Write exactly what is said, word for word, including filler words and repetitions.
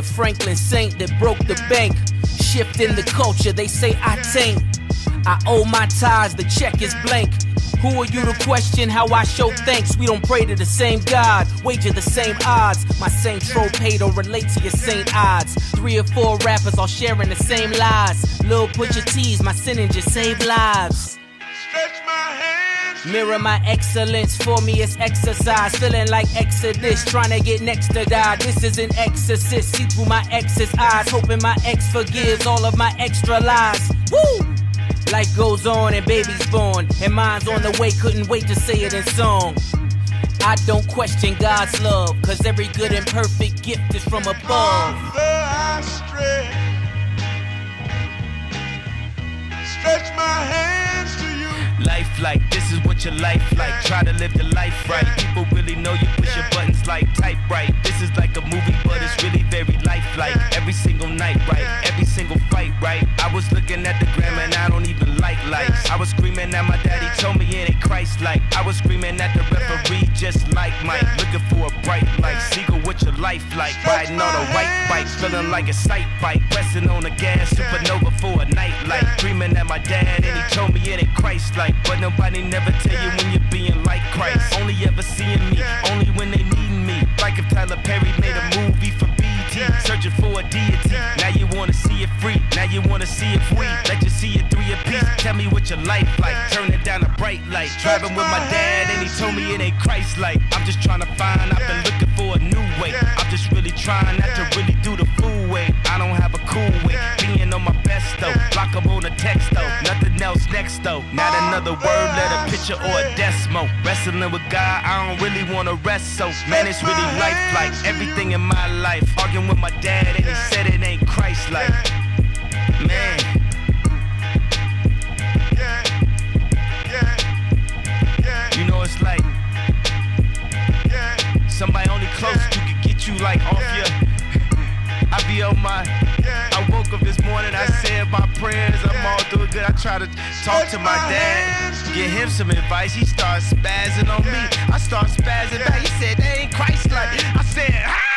The Franklin saint that broke the bank. Shifting the culture, they say I taint. I owe my ties, the check is blank. Who are you to question how I show thanks? We don't pray to the same God, wager the same odds. My saint tropay don't relate to your saint odds. Three or four rappers all sharing the same lies. Lil Pusha T's, my sinning just save lives. Stretch my hands. Mirror my excellence, for me it's exercise. Feeling like Exodus, trying to get next to God. This is an exorcist, see through my ex's eyes. Hoping my ex forgives all of my extra lies. Woo! Life goes on and baby's born, and mine's on the way, couldn't wait to say it in song. I don't question God's love, cause every good and perfect gift is from above. Although I stray, stretch my hands to you. Life like, this is what your life like. Try to live the life right. People really know you push your buttons like type right. This is like a movie, but it's really very lifelike. Every single night, right? Every single fight, right? I was looking at the gram and I don't even like lights. I was screaming at my daddy, told me it ain't Christ-like. I was screaming at the referee, just like Mike. Looking for a bright light. Seagull, what your life like? Riding on a white bike, feeling like a sight bike. Pressing on the gas, supernova for a night light. Screaming at my dad and he told me it ain't Christ-like. But nobody never tell you when you're being like Christ. Only ever seeing me, only when they needin' me. Like if Tyler Perry made a movie for B E T, searching for a deity. Now you wanna see it free, now you wanna see if we let you see it three apiece. Tell me what your life like, turn it down a bright light. Driving with my dad and he told me it ain't Christ-like. I'm just trying to find, I've been looking for a new way. I'm just really trying not to really do the fool way. I don't have a cool way, being on my best though. Block up on the text though, nothing else next though. Not another word, let a picture or a decimal. Wrestling with God, I don't really wanna rest so. Man, it's really life like everything in my life. Arguing with my dad and he said it ain't Christ-like. Man. You know it's like somebody only close you can get you like off your. I be on my. I woke up this morning, I said my prayers, I'm all doing good. I try to talk to my dad, give him some advice. He starts spazzing on me, I start spazzing back. He said that ain't Christ-like. I said, ah!